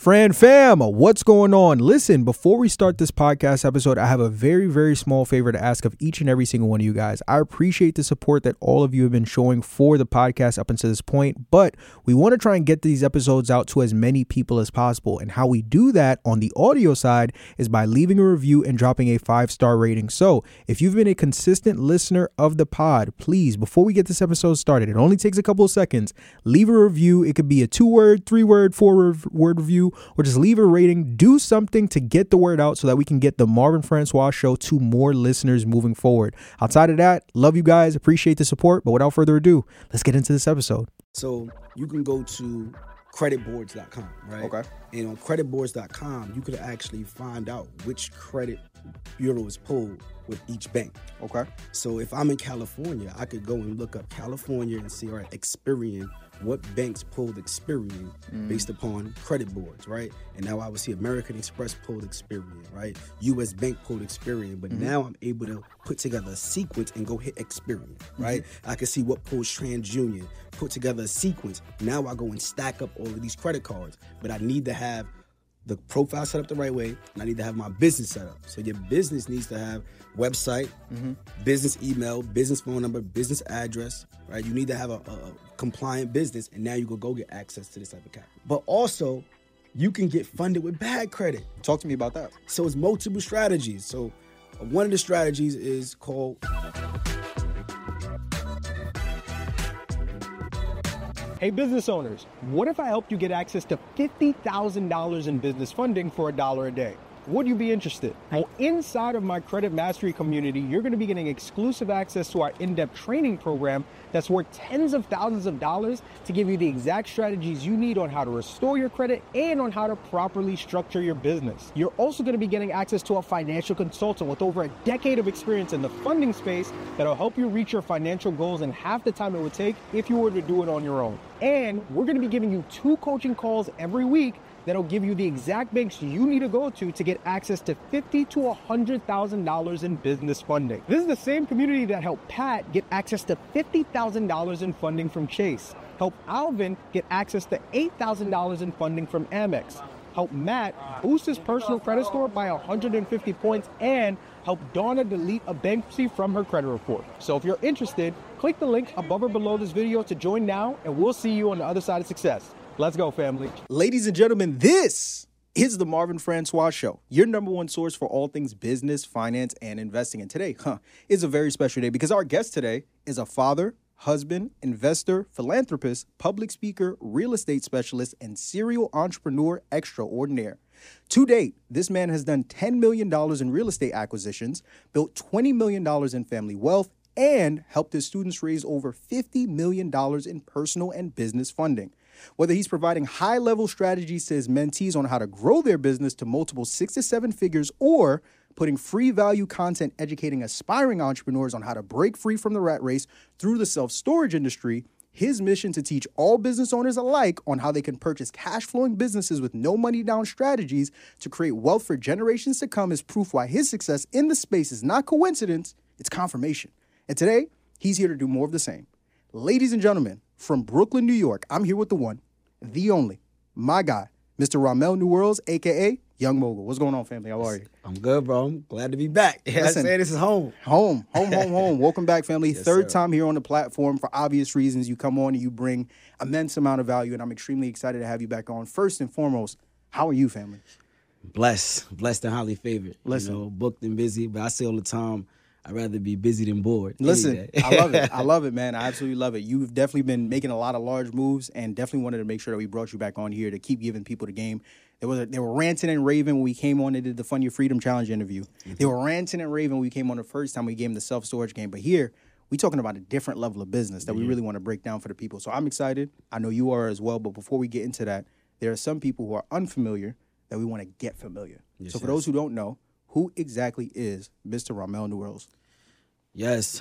Fam, what's going on? Listen, before we start this podcast episode, I have a very, very small favor to ask of each and every single one of you guys. I appreciate the support that all of you have been showing for the podcast up until this point, but we want to try and get these episodes out to as many people as possible. And how we do that on the audio side is by leaving a review and dropping a 5-star rating. So if you've been a consistent listener of the pod, please, before we get this episode started, it only takes a couple of seconds, leave a review. It could be a 2-word, 3-word, 4-word review, or just leave a rating. Do something to get the word out so that we can get the Marvin Francois Show to more listeners moving forward. Outside of that, love you guys, appreciate the support, but without further ado, let's get into this episode. So you can go to creditboards.com, right? Okay. And on creditboards.com, you could actually find out which credit bureau is pulled with each bank. Okay. So if I'm in California, I could go and look up California and see, all right, Experian, what banks pulled Experian based upon credit boards, right? And now I would see American Express pulled Experian, right? US Bank pulled Experian, but now I'm able to put together a sequence and go hit Experian, right? I can see what pulls TransUnion, put together a sequence. Now I go and stack up all of these credit cards, but I need to have the profile set up the right way, and I need to have my business set up. So your business needs to have website, business email, business phone number, business address, right? You need to have a compliant business, and now you can go get access to this type of capital. But also, you can get funded with bad credit. Talk to me about that. So it's multiple strategies. So one of the strategies is called... Hey business owners, what if I helped you get access to $50,000 in business funding for $1 a day? Would you be interested? Well, inside of my Credit Mastery community, you're going to be getting exclusive access to our in-depth training program that's worth tens of thousands of dollars to give you the exact strategies you need on how to restore your credit and on how to properly structure your business. You're also going to be getting access to a financial consultant with over a decade of experience in the funding space that'll help you reach your financial goals in half the time it would take if you were to do it on your own. And we're going to be giving you 2 coaching calls every week that'll give you the exact banks you need to go to get access to $50,000 to $100,000 in business funding. This is the same community that helped Pat get access to $50,000 in funding from Chase, help Alvin get access to $8,000 in funding from Amex, help Matt boost his personal credit score by 150 points, and help Donna delete a bankruptcy from her credit report. So if you're interested, click the link above or below this video to join now, and we'll see you on the other side of success. Let's go, family. Ladies and gentlemen, this is the Marvin Francois Show, your number one source for all things business, finance, and investing. And today, is a very special day because our guest today is a father, husband, investor, philanthropist, public speaker, real estate specialist, and serial entrepreneur extraordinaire. To date, this man has done $10 million in real estate acquisitions, built $20 million in family wealth, and helped his students raise over $50 million in personal and business funding. Whether he's providing high-level strategies to his mentees on how to grow their business to multiple 6 to 7 figures, or putting free value content educating aspiring entrepreneurs on how to break free from the rat race through the self-storage industry, his mission to teach all business owners alike on how they can purchase cash-flowing businesses with no money down strategies to create wealth for generations to come is proof why his success in the space is not coincidence, it's confirmation. And today, he's here to do more of the same. Ladies and gentlemen, from Brooklyn, New York, I'm here with the one, the only, my guy, Mr. Ramel New Worlds, a.k.a. Young Mogul. What's going on, family? How are you? I'm good, bro. I'm glad to be back. Listen, I say this is home. Home. Welcome back, family. Yes, Third sir. time here on the platform for obvious reasons. You come on and you bring immense amount of value, and I'm extremely excited to have you back on. First and foremost, how are you, family? Blessed and highly favored. Listen. You know, booked and busy, but I say all the time, I'd rather be busy than bored. Listen, I love it. I love it, man. I absolutely love it. You've definitely been making a lot of large moves, and definitely wanted to make sure that we brought you back on here to keep giving people the game. They were ranting and raving when we came on and did the Fund Your Freedom Challenge interview. They were ranting and raving when we came on the first time we gave them the self-storage game. But here, we're talking about a different level of business that we really want to break down for the people. So I'm excited. I know you are as well. But before we get into that, there are some people who are unfamiliar that we want to get familiar. So for those who don't know, who exactly is Mr. Ramel New Worlds? Yes,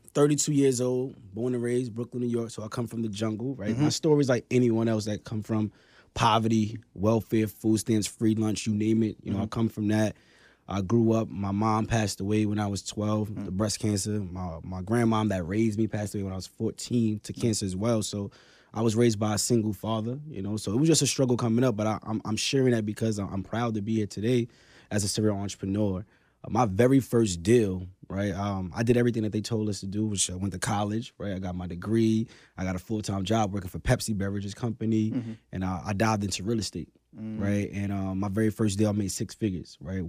32 years old, born and raised, Brooklyn, New York. So I come from the jungle, right? My story is like anyone else that come from poverty, welfare, food stamps, free lunch, you name it. You know, I come from that. I grew up. My mom passed away when I was 12, the breast cancer. My grandmom that raised me passed away when I was 14 to cancer as well. So I was raised by a single father, you know, so it was just a struggle coming up. But I'm sharing that because I'm proud to be here today as a serial entrepreneur. My very first deal, right? I did everything that they told us to do, which I went to college, right? I got my degree. I got a full-time job working for Pepsi Beverages Company, and I dived into real estate, right? And my very first deal, I made 6 figures, right?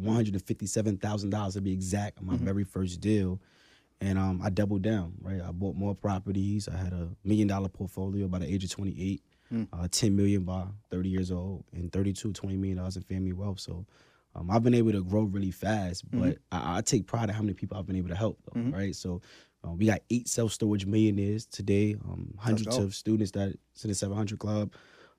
$157,000 to be exact on my very first deal. And I doubled down, right? I bought more properties. I had $1 million portfolio by the age of 28, 10 million by 30 years old, and $20 million in family wealth. So I've been able to grow really fast, but I take pride in how many people I've been able to help, though, right? So we got 8 self-storage millionaires today, hundreds of students that's in the 700 Club,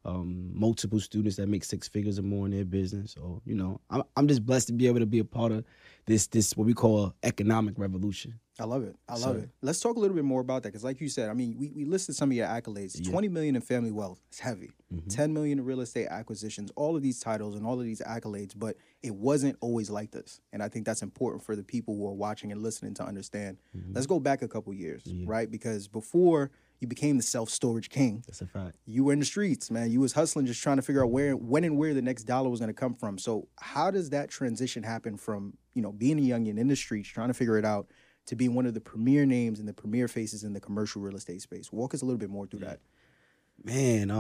multiple students that make 6 figures or more in their business. So, you know, I'm just blessed to be able to be a part of this what we call economic revolution. I love it. I love it. Let's talk a little bit more about that because, like you said, I mean, we listed some of your accolades. 20 million in family wealth. It's heavy. 10 million in real estate acquisitions. All of these titles and all of these accolades, but it wasn't always like this. And I think that's important for the people who are watching and listening to understand. Let's go back a couple years, right? Because before you became the self-storage king, That's a fact. you were in the streets, man. You was hustling, just trying to figure out when and where the next dollar was going to come from. So how does that transition happen from, you know, being a youngin' in the streets, trying to figure it out, to being one of the premier names and the premier faces in the commercial real estate space? Walk us a little bit more through that. Man,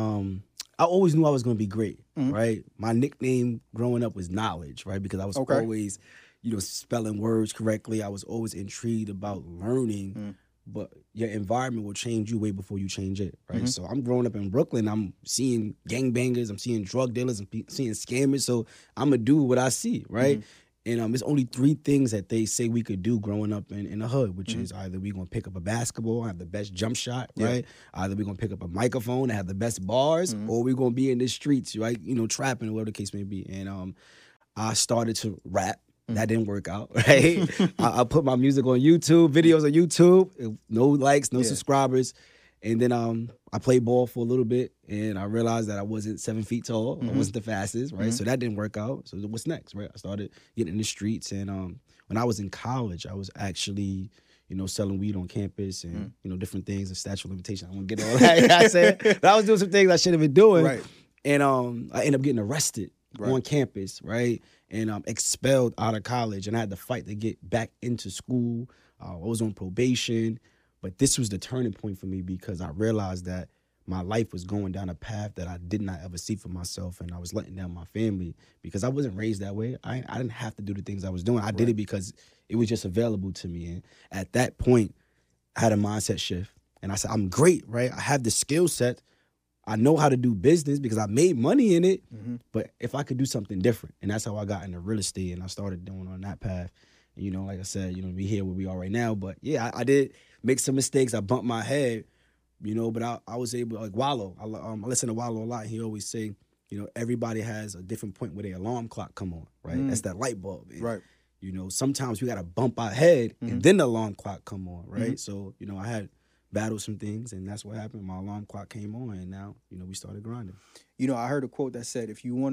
I always knew I was going to be great, right? My nickname growing up was Knowledge, right? Because I was always, you know, spelling words correctly. I was always intrigued about learning, but your environment will change you way before you change it, right? So I'm growing up in Brooklyn. I'm seeing gangbangers. I'm seeing drug dealers. I'm seeing scammers. So I'm going to do what I see, right? And there's only 3 things that they say we could do growing up in the hood, which is either we're going to pick up a basketball, have the best jump shot, right? Either we're going to pick up a microphone and have the best bars, or we're going to be in the streets, right? You know, trapping, whatever the case may be. And I started to rap. That didn't work out, right? I put my music on YouTube, videos on YouTube, no likes, no subscribers. And then I played ball for a little bit, and I realized that I wasn't 7 feet tall. I wasn't the fastest, right? So that didn't work out. So what's next, right? I started getting in the streets, and when I was in college, I was actually, you know, selling weed on campus and, you know, different things, and statute of limitation. I won't get all that. I said, but I was doing some things I shouldn't have been doing. Right. And I ended up getting arrested on campus, right? And expelled out of college, and I had to fight to get back into school. I was on probation. But this was the turning point for me because I realized that my life was going down a path that I did not ever see for myself, and I was letting down my family because I wasn't raised that way. I didn't have to do the things I was doing. I did it because it was just available to me. And at that point, I had a mindset shift. And I said, I'm great, right? I have the skill set. I know how to do business because I made money in it. But if I could do something different, and that's how I got into real estate, and I started doing on that path. And, you know, like I said, you know, we here where we are right now. But yeah, I did make some mistakes. I bumped my head, you know, but I was able to, like Wallow. I listen to Wallow a lot. He always say, you know, everybody has a different point where their alarm clock come on, right? That's that light bulb. And, Right. you know, sometimes we got to bump our head and then the alarm clock come on, right? So, you know, I had battled some things, and that's what happened. My alarm clock came on, and now, you know, we started grinding. You know, I heard a quote that said, if you want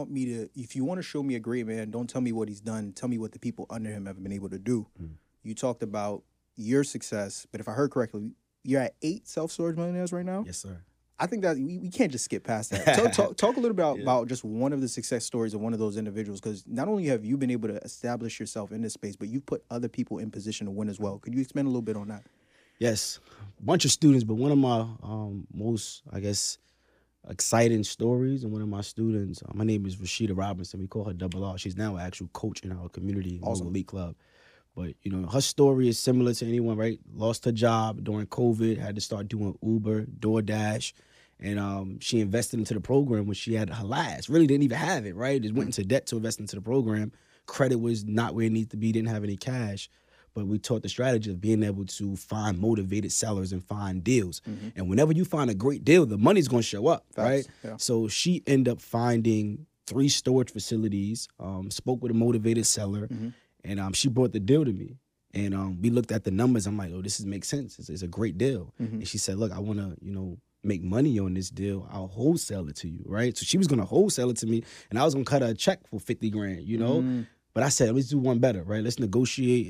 to show me a great man, don't tell me what he's done. Tell me what the people under him have been able to do. You talked about your success, but if I heard correctly, you're at 8 self-storage millionaires right now? Yes, sir. I think that we can't just skip past that. Talk a little bit about just one of the success stories of one of those individuals, because not only have you been able to establish yourself in this space, but you've put other people in position to win as well. Could you expand a little bit on that? Yes, a bunch of students, but one of my most, I guess, exciting stories, and one of my students, my name is Rashida Robinson. We call her Double R. She's now an actual coach in our community, Global Elite Club. But, you know, her story is similar to anyone, right? Lost her job during COVID, had to start doing Uber, DoorDash, and she invested into the program when she had her last. Really didn't even have it, right? Just went into debt to invest into the program. Credit was not where it needed to be, didn't have any cash. But we taught the strategy of being able to find motivated sellers and find deals. And whenever you find a great deal, the money's going to show up, right? Yeah. So she ended up finding 3 storage facilities, spoke with a motivated seller, and she brought the deal to me. And we looked at the numbers. I'm like, oh, this makes sense. It's a great deal. And she said, look, I want to, you know, make money on this deal. I'll wholesale it to you, right? So she was going to wholesale it to me, and I was going to cut her a check for $50,000, you know? But I said, let's do one better, right? Let's negotiate, and let's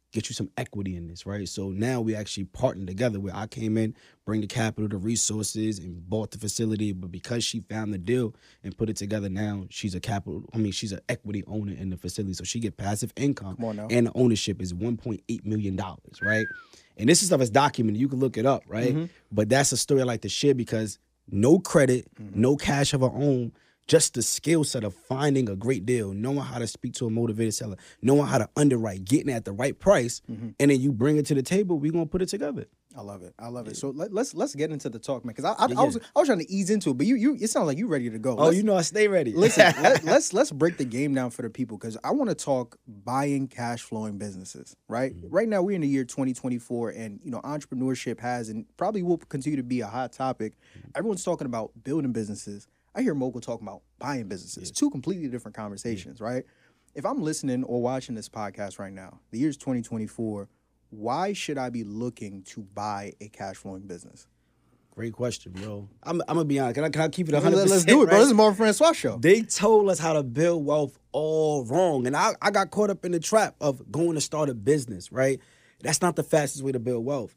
get you some equity in this, right? So now we actually partnered together where I came in, bring the capital, the resources, and bought the facility. But because she found the deal and put it together, now she's she's an equity owner in the facility. So she get passive income. Come on now. And the ownership is $1.8 million, right? And this stuff is documented. You can look it up, right? But that's a story I like to share because no credit, no cash of our own, just the skill set of finding a great deal, knowing how to speak to a motivated seller, knowing how to underwrite, getting at the right price, and then you bring it to the table, we're going to put it together. I love it. I love it. So let's get into the talk, man, because I was trying to ease into it, but you it sounds like you ready to go. Oh, you know I stay ready. Listen, let's break the game down for the people because I want to talk buying cash flowing businesses, right? Right now we're in the year 2024 and entrepreneurship has and probably will continue to be a hot topic. Everyone's talking about building businesses. I hear Mogul talking about buying businesses. Two completely different conversations, right? If I'm listening or watching this podcast right now, the year's 2024, why should I be looking to buy a cash flowing business? Great question, bro. I'm gonna be honest. Can I keep it 100%? Let's do it, bro. Right? This is Marvin Francois show. They told us how to build wealth all wrong. And I got caught up in the trap of going to start a business, right? That's not the fastest way to build wealth.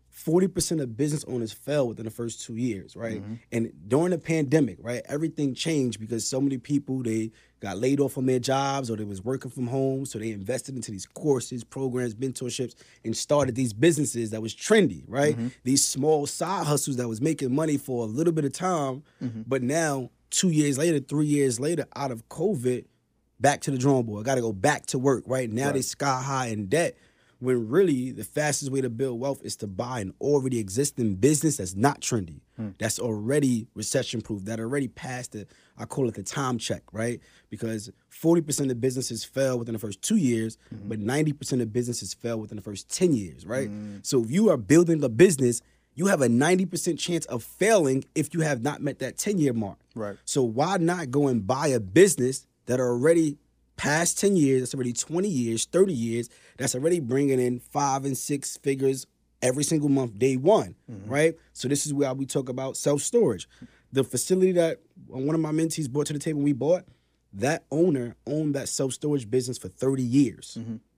40% of business owners fail within the first 2 years, right? And during the pandemic, right, everything changed because so many people, they got laid off from their jobs or they was working from home. So they invested into these courses, programs, mentorships, and started these businesses that was trendy, right? These small side hustles that was making money for a little bit of time. But now, 2 years later, 3 years later, out of COVID, back to the drawing board. Got to go back to work, right? Now they sky high in debt. When really the fastest way to build wealth is to buy an already existing business that's not trendy, that's already recession-proof, that already passed I call it the time check, right? Because 40% of businesses fail within the first 2 years, but 90% of businesses fail within the first 10 years, right? So if you are building a business, you have a 90% chance of failing if you have not met that 10-year mark. Right. So why not go and buy a business that are already past 10 years, that's already 20 years, 30 years, that's already bringing in 5 and 6 figures every single month, day one, right? So this is where we talk about self-storage. The facility that one of my mentees brought to the table we bought, that owner owned that self-storage business for 30 years.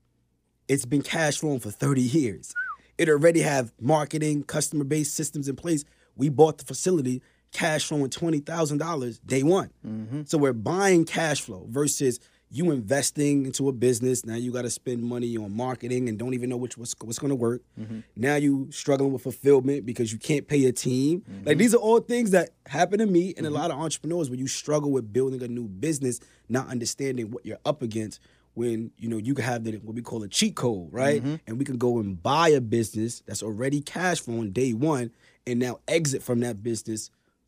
It's been cash flowing for 30 years. It already have marketing, customer-based systems in place. We bought the facility, cash flowing $20,000 day one. So we're buying cash flow versus you investing into a business. Now you got to spend money on marketing and don't even know what's going to work. Now you struggling with fulfillment because you can't pay your team. Like these are all things that happen to me and a lot of entrepreneurs where you struggle with building a new business, not understanding what you're up against when, you can have what we call a cheat code, right? And we can go and buy a business that's already cash flowing day one and now exit from that business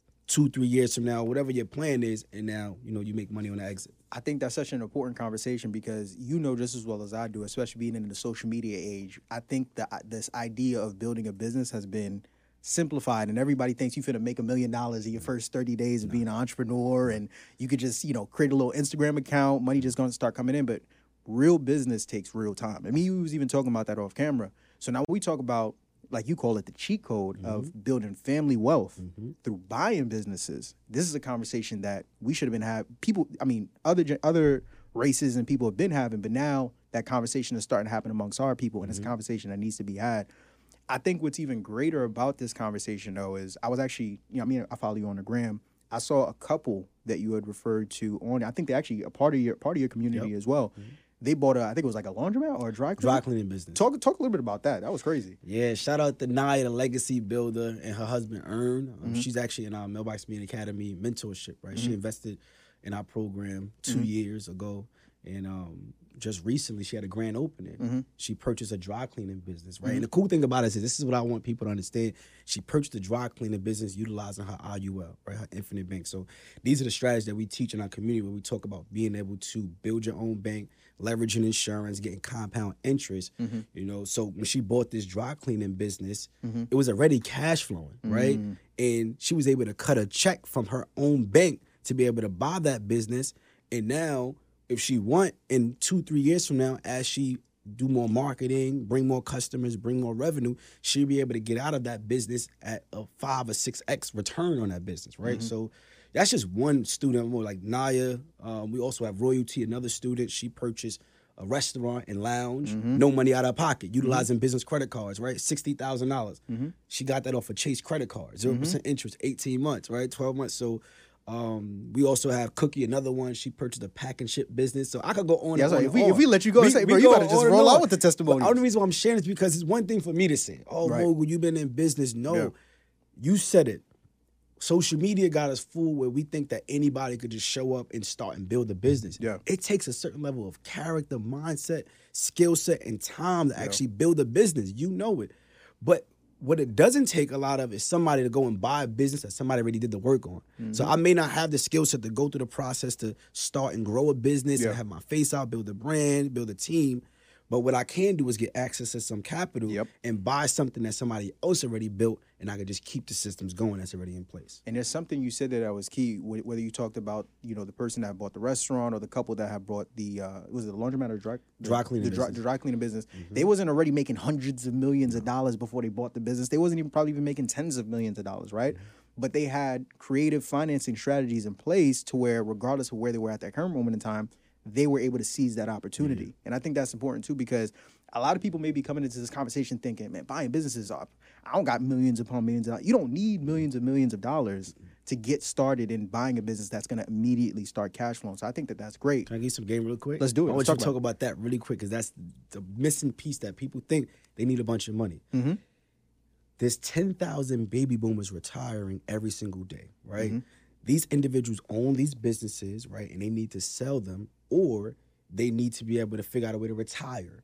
2-3 years from now, whatever your plan is, and now, you make money on the exit. I think that's such an important conversation because just as well as I do, especially being in the social media age, I think that this idea of building a business has been simplified and everybody thinks you're finna make $1 million in your first 30 days of being an entrepreneur and you could just, create a little Instagram account, money just gonna start coming in, but real business takes real time. I mean, you was even talking about that off camera. So now when we talk about, like you call it, the cheat code of building family wealth through buying businesses. This is a conversation that we should have been having. People, other races and people have been having, but now that conversation is starting to happen amongst our people, and it's a conversation that needs to be had. I think what's even greater about this conversation, though, is I was actually, I follow you on the gram. I saw a couple that you had referred to on. I think they're actually a part of your community as well. They bought I think it was like a laundromat or a dry cleaning business. Talk a little bit about that. That was crazy. Yeah, shout out to Naya, the legacy builder, and her husband, Ern. She's actually in our Mailbox Media Academy mentorship, right? She invested in our program 2 years ago. And just recently, she had a grand opening. She purchased a dry cleaning business, right? And the cool thing about it is this is what I want people to understand. She purchased a dry cleaning business utilizing her IUL, right? Her Infinite Bank. So these are the strategies that we teach in our community where we talk about being able to build your own bank, leveraging insurance, getting compound interest. So when she bought this dry cleaning business, it was already cash flowing, right? And she was able to cut a check from her own bank to be able to buy that business. And now, if she want, in 2-3 years from now, as she do more marketing, bring more customers, bring more revenue, she'll be able to get out of that business at a 5 or 6x return on that business, right? So that's just one student. More like Naya. We also have Royalty, another student. She purchased a restaurant and lounge, no money out of pocket, utilizing business credit cards, right? $60,000. She got that off a Chase credit card, 0% interest, 18 months, right? 12 months. So we also have Cookie, another one. She purchased a pack and ship business. So I could go on. Yeah, and on if and on. we let you go, bro, you better just roll out with the testimony. The only reason why I'm sharing is because it's one thing for me to say, Mogul, you've been in business. No, you said it. Social media got us fooled where we think that anybody could just show up and start and build a business. Yeah. It takes a certain level of character, mindset, skill set, and time to actually build a business. You know it. But what it doesn't take a lot of is somebody to go and buy a business that somebody already did the work on. So I may not have the skill set to go through the process to start and grow a business and have my face out, build a brand, build a team. But what I can do is get access to some capital and buy something that somebody else already built, and I could just keep the systems going that's already in place. And there's something you said that was key, whether you talked about, the person that bought the restaurant or the couple that had bought the, was it the laundromat or dry cleaning business. The dry cleaning business. They wasn't already making hundreds of millions of dollars before they bought the business. They wasn't probably even making tens of millions of dollars, right? But they had creative financing strategies in place to where, regardless of where they were at that current moment in time, they were able to seize that opportunity. And I think that's important too, because a lot of people may be coming into this conversation thinking, man, buying businesses up, I don't got millions upon millions of dollars. You don't need millions of dollars to get started in buying a business that's going to immediately start cash flowing. So I think that that's great. Can I give you some game real quick? Let's do it. I want you to talk about that really quick, because that's the missing piece that people think they need a bunch of money. There's 10,000 baby boomers retiring every single day, right? These individuals own these businesses, right? And they need to sell them, or they need to be able to figure out a way to retire.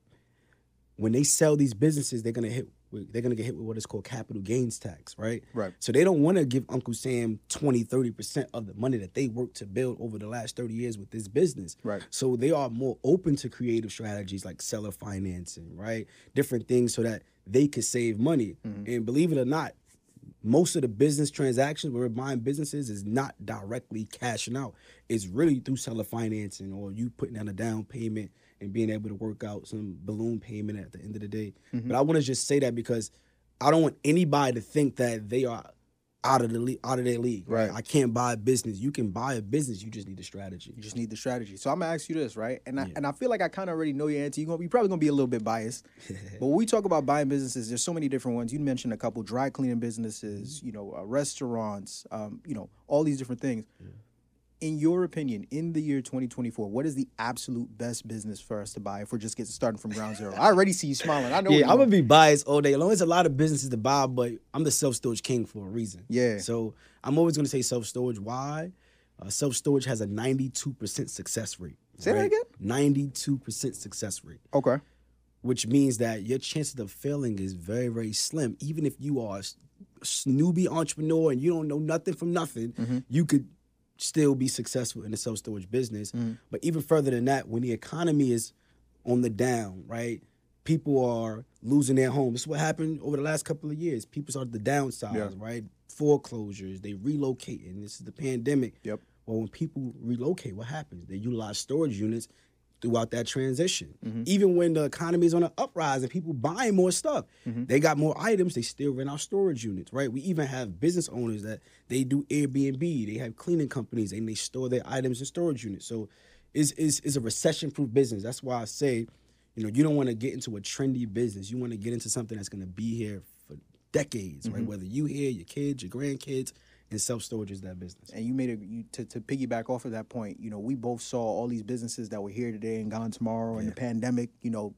When they sell these businesses, they're gonna get hit with what is called capital gains tax, right? Right. So they don't want to give Uncle Sam 20-30% of the money that they worked to build over the last 30 years with this business. Right. So they are more open to creative strategies like seller financing, right? Different things so that they could save money. And believe it or not, most of the business transactions where we're buying businesses is not directly cashing out. It's really through seller financing, or you putting down a down payment and being able to work out some balloon payment at the end of the day. But I want to just say that because I don't want anybody to think that they are out of their league. Right. I can't buy a business. You can buy a business. You just need the strategy. You just need the strategy. So I'm gonna ask you this, right? And I feel like I kind of already know your answer. You're probably gonna be a little bit biased. But when we talk about buying businesses, there's so many different ones. You mentioned a couple: dry cleaning businesses, restaurants, all these different things. In your opinion, in the year 2024, what is the absolute best business for us to buy if we're just getting started from ground zero? I already see you smiling. I know. Yeah, I'm gonna be biased all day. As long as a lot of businesses to buy, but I'm the self-storage king for a reason. Yeah. So I'm always gonna say self-storage. Why? Self-storage has a 92% success rate. Say that again? 92% success rate. Okay. Which means that your chances of failing is very, very slim. Even if you are a newbie entrepreneur and you don't know nothing from nothing, you could still be successful in the self-storage business. But even further than that, when the economy is on the down, right, people are losing their homes. This is what happened over the last couple of years. People started to downsize, right? Foreclosures, they relocate, and this is the pandemic. Yep. Well, when people relocate, what happens? They utilize storage units throughout that transition. Even when the economy is on an uprise and people buying more stuff, they got more items, they still rent out storage units, right? We even have business owners that they do Airbnb, they have cleaning companies, and they store their items in storage units. So it's a recession-proof business. That's why I say, you don't want to get into a trendy business. You want to get into something that's going to be here for decades, right? Whether you here, your kids, your grandkids, and self-storage is that business. And you made to piggyback off of that point, we both saw all these businesses that were here today and gone tomorrow, and the pandemic, the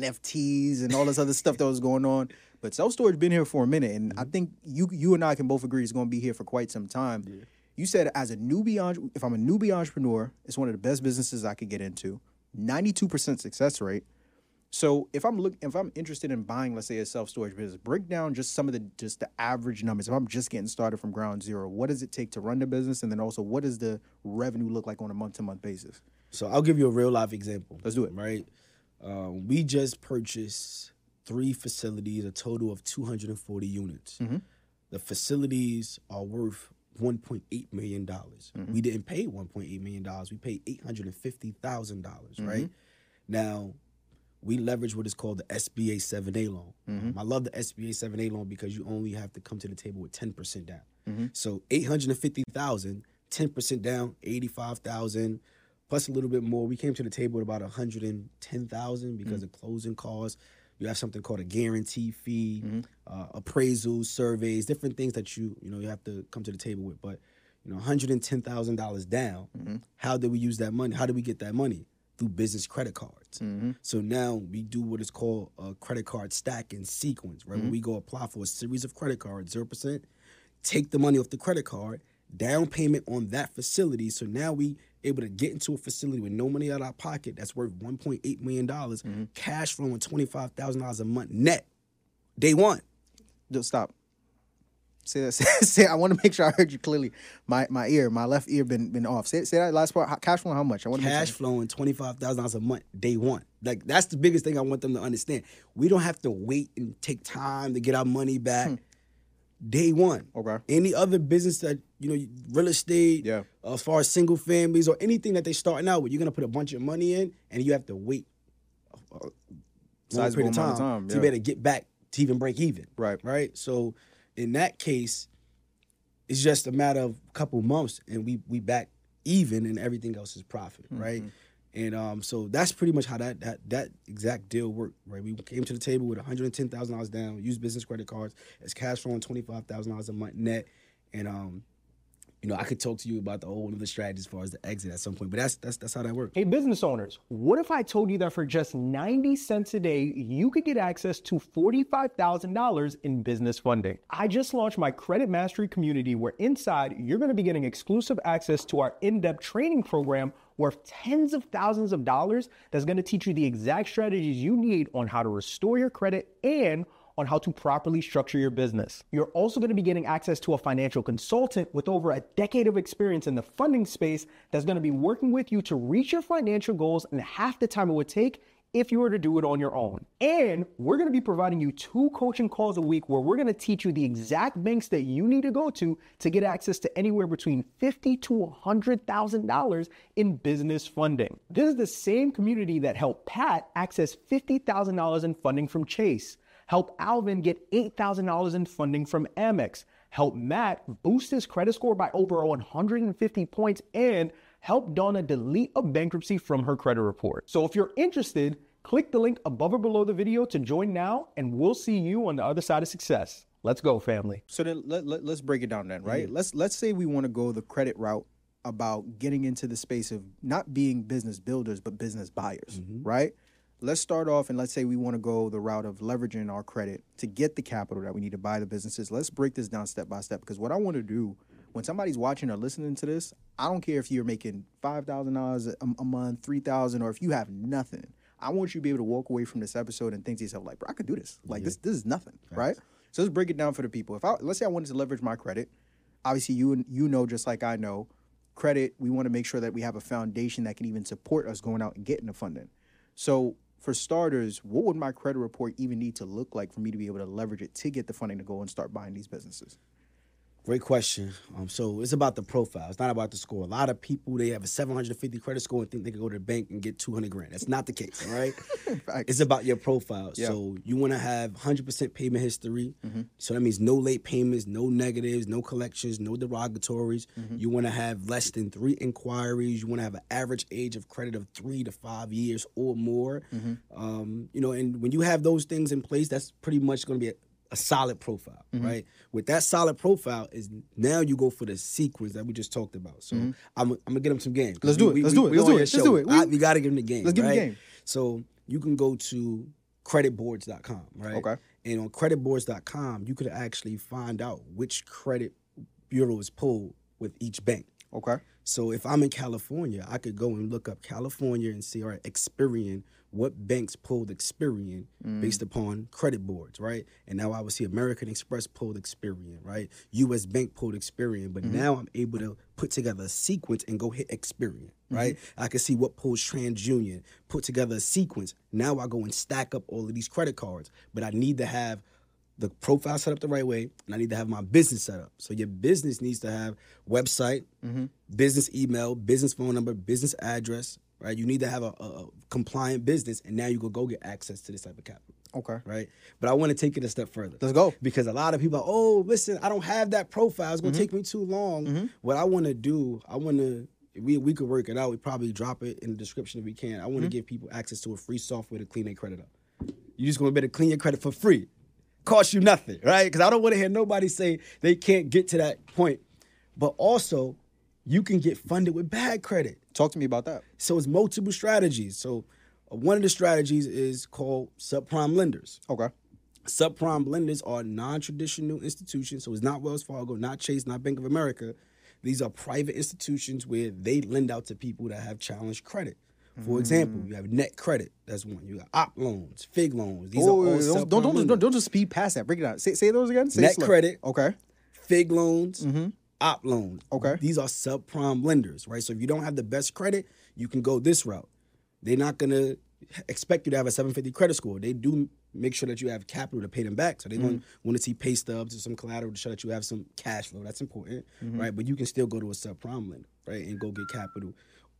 NFTs and all this other stuff that was going on. But self-storage been here for a minute, and I think you and I can both agree it's going to be here for quite some time. Yeah. You said if I'm a newbie entrepreneur, it's one of the best businesses I could get into. 92% success rate. So if I'm interested in buying, let's say, a self-storage business, break down just some of the average numbers. If I'm just getting started from ground zero, what does it take to run the business? And then also, what does the revenue look like on a month-to-month basis? So I'll give you a real-life example. Let's do it. Right? We just purchased 3 facilities, a total of 240 units. The facilities are worth $1.8 million. We didn't pay $1.8 million. We paid $850,000, right? Now, we leverage what is called the SBA 7A loan. I love the SBA 7A loan because you only have to come to the table with 10% down. So $850,000, 10% down, $85,000. plus a little bit more. We came to the table with about 110,000 because of closing costs. You have something called a guarantee fee, appraisals, surveys, different things that you have to come to the table with. But $110,000 down. How did we use that money? How did we get that money? Through business credit cards. So now we do what is called a credit card stacking sequence, right? When we go apply for a series of credit cards, 0%, take the money off the credit card, down payment on that facility. So now we able to get into a facility with no money out of our pocket that's worth $1.8 million, cash flowing $25,000 a month net, day one. Just stop. Say, I want to make sure I heard you clearly. My left ear been off. Say that last part. Cash flowing how much? I want to cash flowing $25,000 a month, day one. Like, that's the biggest thing I want them to understand. We don't have to wait and take time to get our money back. Day one. Okay. Any other business that, real estate, as far as single families or anything that they starting out with, you're going to put a bunch of money in and you have to wait a long period of time to be able to get back to even break even. Right? So in that case, it's just a matter of a couple months and we back even and everything else is profit, right? And so that's pretty much how that exact deal worked, right? We came to the table with $110,000 down, used business credit cards, it's cash flowing $25,000 a month net, and I could talk to you about the whole other strategy as far as the exit at some point, but that's how that works. Hey, business owners, what if I told you that for just 90 cents a day, you could get access to $45,000 in business funding? I just launched my Credit Mastery community where inside you're going to be getting exclusive access to our in-depth training program worth tens of thousands of dollars that's going to teach you the exact strategies you need on how to restore your credit and on how to properly structure your business. You're also going to be getting access to a financial consultant with over a decade of experience in the funding space that's going to be working with you to reach your financial goals in half the time it would take if you were to do it on your own. And we're going to be providing you 2 coaching calls a week where we're going to teach you the exact banks that you need to go to get access to anywhere between $50,000 to $100,000 in business funding. This is the same community that helped Pat access $50,000 in funding from Chase, help Alvin get $8,000 in funding from Amex, help Matt boost his credit score by over 150 points, and help Donna delete a bankruptcy from her credit report. So if you're interested, click the link above or below the video to join now, and we'll see you on the other side of success. Let's go, family. So then let's break it down then, right? Let's say we want to go the credit route about getting into the space of not being business builders, but business buyers, right? Let's start off and let's say we want to go the route of leveraging our credit to get the capital that we need to buy the businesses. Let's break this down step by step, because what I want to do when somebody's watching or listening to this, I don't care if you're making $5,000 a month, $3,000, or if you have nothing. I want you to be able to walk away from this episode and think to yourself, like, bro, I could do this. Like, this is nothing, right? So let's break it down for the people. Let's say I wanted to leverage my credit. Obviously, you know, just like I know, credit, we want to make sure that we have a foundation that can even support us going out and getting the funding. So for starters, what would my credit report even need to look like for me to be able to leverage it to get the funding to go and start buying these businesses? Great question. So it's about the profile. It's not about the score. A lot of people, they have a 750 credit score and think they can go to the bank and get 200 grand. That's not the case, all right? It's about your profile. Yeah. So you want to have 100% payment history. So that means no late payments, no negatives, no collections, no derogatories. You want to have less than 3 inquiries. You want to have an average age of credit of 3 to 5 years or more. And when you have those things in place, that's pretty much going to be a solid profile, right? With that solid profile is now you go for the sequence that we just talked about. So I'm gonna get them some games. Let's do it. Let's do it. We gotta give them the game. Let's give them the game. So you can go to creditboards.com, right? Okay. And on creditboards.com, you could actually find out which credit bureau is pulled with each bank. Okay. So if I'm in California, I could go and look up California and see, all right, Experian, what banks pulled Experian based upon credit boards, right? And now I would see American Express pulled Experian, right? U.S. Bank pulled Experian, but now I'm able to put together a sequence and go hit Experian, right? I can see what pulls TransUnion, put together a sequence. Now I go and stack up all of these credit cards, but I need to have the profile set up the right way, and I need to have my business set up. So your business needs to have website, business email, business phone number, business address, right? You need to have a compliant business, and now you go get access to this type of capital. Okay. Right? But I want to take it a step further. Let's go. Because a lot of people are, listen, I don't have that profile. It's going to take me too long. What I want to do, I want to we could work it out. We probably drop it in the description if we can. I want to give people access to a free software to clean their credit up. You just gonna be able to clean your credit for free. Cost you nothing, right? Because I don't want to hear nobody say they can't get to that point. But also, you can get funded with bad credit. Talk to me about that. So it's multiple strategies. So one of the strategies is called subprime lenders. Okay. Subprime lenders are non-traditional institutions. So it's not Wells Fargo, not Chase, not Bank of America. These are private institutions where they lend out to people that have challenged credit. For example, you have Net Credit. That's one. You got op loans, FIG loans. These are all subprime lenders. Don't just speed past that. Break it down. Say those again. Say Net slow. Credit. Okay. FIG loans, op loans. Okay. These are subprime lenders, right? So if you don't have the best credit, you can go this route. They're not going to expect you to have a 750 credit score. They do make sure that you have capital to pay them back. So they want to see pay stubs or some collateral to show that you have some cash flow. That's important, right? But you can still go to a subprime lender, right, and go get capital.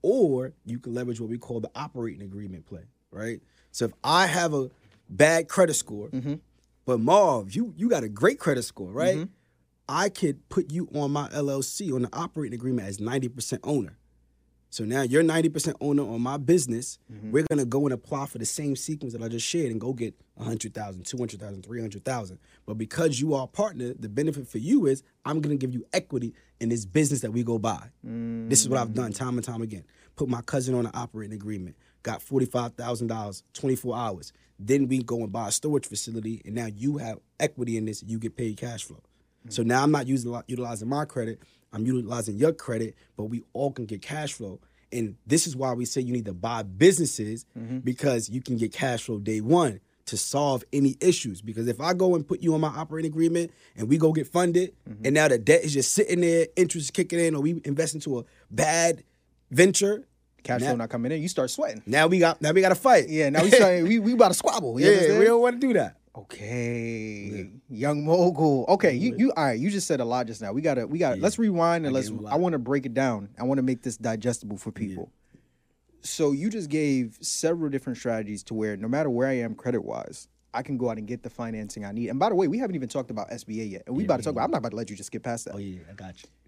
Or you can leverage what we call the operating agreement play, right? So if I have a bad credit score, but Marv, you got a great credit score, right? I could put you on my LLC on the operating agreement as 90% owner. So now you're 90% owner on my business. We're going to go and apply for the same sequence that I just shared and go get 100,000, 200,000, 300,000. But because you are a partner, the benefit for you is I'm going to give you equity in this business that we go by. This is what I've done time and time again. Put my cousin on an operating agreement, got $45,000, 24 hours. Then we go and buy a storage facility, and now you have equity in this, and you get paid cash flow. So now I'm not utilizing my credit. I'm utilizing your credit, but we all can get cash flow. And this is why we say you need to buy businesses because you can get cash flow day one to solve any issues. Because if I go and put you on my operating agreement and we go get funded and now the debt is just sitting there, interest is kicking in, or we invest into a bad venture, Cash flow not coming in, you start sweating. Now we got to fight. Yeah, now we about to squabble. You understand? We don't want to do that. Okay, young mogul. Okay, you all right? You just said a lot just now. We gotta. Let's rewind and I want to break it down. I want to make this digestible for people. So you just gave several different strategies to where no matter where I am credit wise, I can go out and get the financing I need. And by the way, we haven't even talked about SBA yet, and we about to talk about. I'm not about to let you just skip past that. Oh yeah, I got you.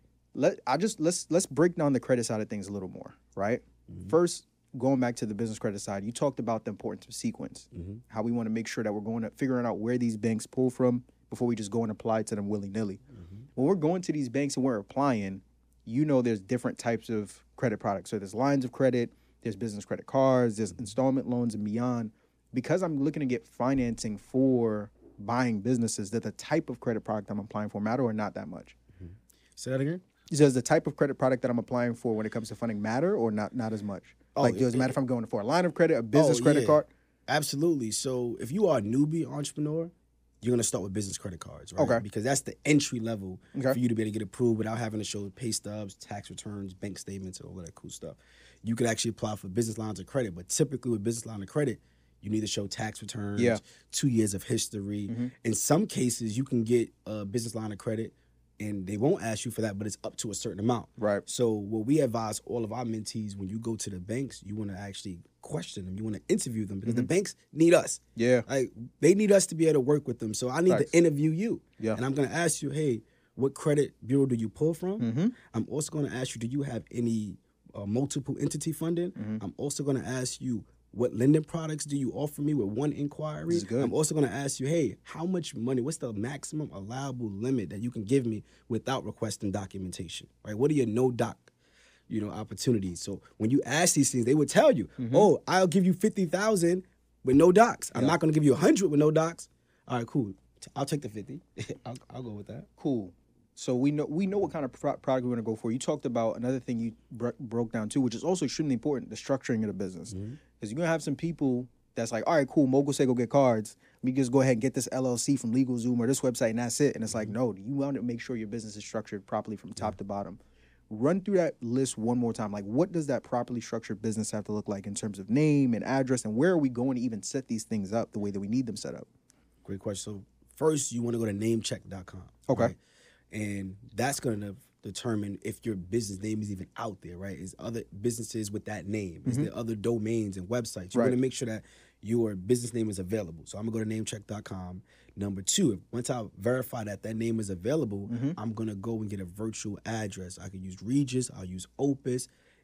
Let's break down the credit side of things a little more, right? First, going back to the business credit side, you talked about the importance of sequence, how we want to make sure that we're figuring out where these banks pull from before we just go and apply to them willy-nilly. When we're going to these banks and we're applying, there's different types of credit products. So there's lines of credit, there's business credit cards, there's installment loans and beyond. Because I'm looking to get financing for buying businesses, that the type of credit product I'm applying for matter or not that much? Say that again? Does the type of credit product that I'm applying for when it comes to funding matter or not as much? Does it matter if I'm going for a line of credit, a business credit card? Absolutely. So if you are a newbie entrepreneur, you're going to start with business credit cards, right? Okay. Because that's the entry level for you to be able to get approved without having to show pay stubs, tax returns, bank statements, and all of that cool stuff. You could actually apply for business lines of credit, but typically with business line of credit, you need to show tax returns, 2 years of history. In some cases, you can get a business line of credit and they won't ask you for that, but it's up to a certain amount. Right. So what we advise all of our mentees, when you go to the banks, you want to actually question them. You want to interview them because the banks need us. Yeah. Like they need us to be able to work with them. So I need to interview you. Yeah. And I'm going to ask you, hey, what credit bureau do you pull from? I'm also going to ask you, do you have any multiple entity funding? I'm also going to ask you, what lending products do you offer me with one inquiry? This is good. I'm also going to ask you, hey, how much money, what's the maximum allowable limit that you can give me without requesting documentation, right? What are your no-doc, opportunities? So when you ask these things, they would tell you, oh, I'll give you $50,000 with no docs. I'm not going to give you 100 with no docs. All right, cool. I'll take the 50. I'll go with that. Cool. So we know what kind of product we're going to go for. You talked about another thing you broke down too, which is also extremely important, the structuring of the business. Because you're going to have some people that's like, all right, cool, Mogul say go get cards. Let me just go ahead and get this LLC from LegalZoom or this website and that's it. And it's like, no, you want to make sure your business is structured properly from top to bottom. Run through that list one more time. Like, what does that properly structured business have to look like in terms of name and address, and where are we going to even set these things up the way that we need them set up? Great question. So first, you want to go to namecheck.com. Okay. Right? And that's going to determine if your business name is even out there, right? Is other businesses with that name? Is there other domains and websites? You're going to make sure that your business name is available. So I'm going to go to namecheck.com. Number two, once I verify that name is available, I'm going to go and get a virtual address. I can use Regis, I'll use Opus,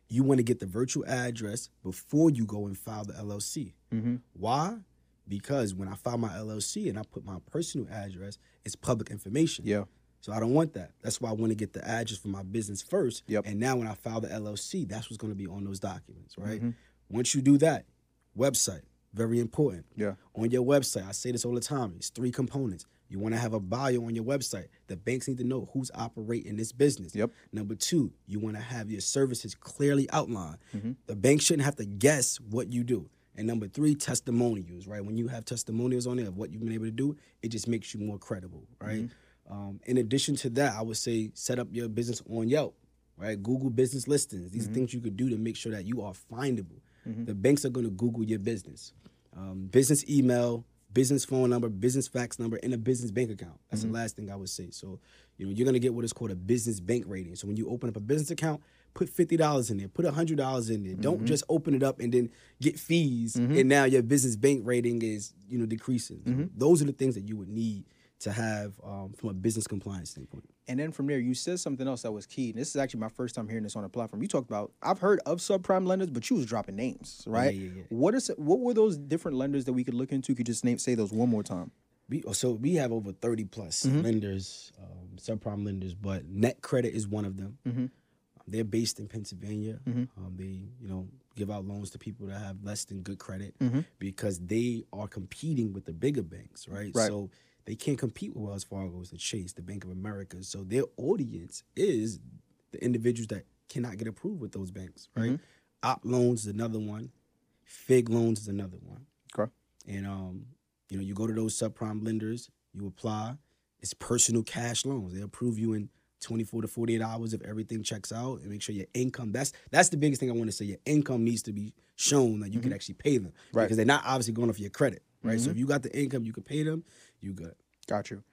you want to get the virtual address before you go and file the LLC. Why? Because when I file my LLC and I put my personal address, it's public information. Yeah. So I don't want that. That's why I want to get the address for my business first. Yep. And now when I file the LLC, that's what's going to be on those documents, right? Once you do that, website, very important. Yeah. On your website, I say this all the time, it's 3 components. You want to have a bio on your website. The banks need to know who's operating this business. Yep. Number 2, you want to have your services clearly outlined. The bank shouldn't have to guess what you do. And number 3, testimonials, right? When you have testimonials on there of what you've been able to do, it just makes you more credible, right? In addition to that, I would say set up your business on Yelp, right? Google business listings. These are things you could do to make sure that you are findable. The banks are going to Google your business. Business email, business phone number, business fax number, and a business bank account. That's the last thing I would say. So, you're going to get what is called a business bank rating. So when you open up a business account, put $50 in there, put $100 in there. Don't just open it up and then get fees, and now your business bank rating is, decreasing. So those are the things that you would need to have from a business compliance standpoint. And then from there, you said something else that was key. And this is actually my first time hearing this on a platform. You talked about, I've heard of subprime lenders, but you was dropping names, right? Yeah. What were those different lenders that we could look into? Could you just say those one more time? We have over 30 plus lenders, subprime lenders, but Net Credit is one of them. They're based in Pennsylvania. They, give out loans to people that have less than good credit because they are competing with the bigger banks, right? So they can't compete with Wells Fargo, the Chase, the Bank of America. So their audience is the individuals that cannot get approved with those banks, right? Op loans is another one. Fig loans is another one. Okay. And you go to those subprime lenders, you apply. It's personal cash loans. They approve you in 24 to 48 hours if everything checks out, and make sure your income. That's the biggest thing I want to say. Your income needs to be shown that you can actually pay them, right? Because they're not obviously going off your credit, right? So if you got the income, you can pay them. You good. Got you.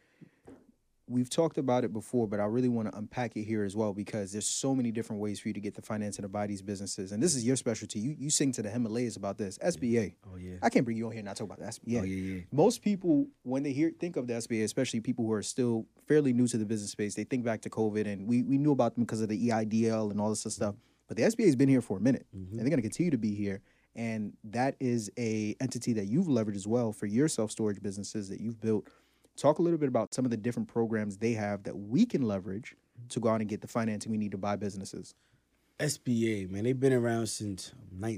We've talked about it before, but I really want to unpack it here as well because there's so many different ways for you to get the financing to buy these businesses. And this is your specialty. You sing to the Himalayas about this. SBA. Oh, yeah. I can't bring you on here and not talk about the SBA. Oh, yeah. Most people, when they think of the SBA, especially people who are still fairly new to the business space, they think back to COVID, and we knew about them because of the EIDL and all this stuff. But the SBA has been here for a minute, and they're going to continue to be here. And that is a entity that you've leveraged as well for your self-storage businesses that you've built. Talk a little bit about some of the different programs they have that we can leverage to go out and get the financing we need to buy businesses. SBA, man, they've been around since